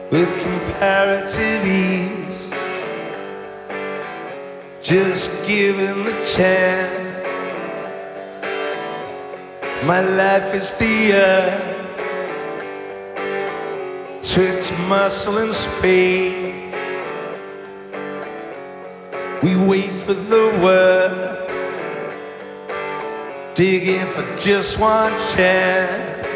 with comparative ease, just given the chance. My life is the earth, twitch, muscle and speed. We wait for the word, digging for just one chance.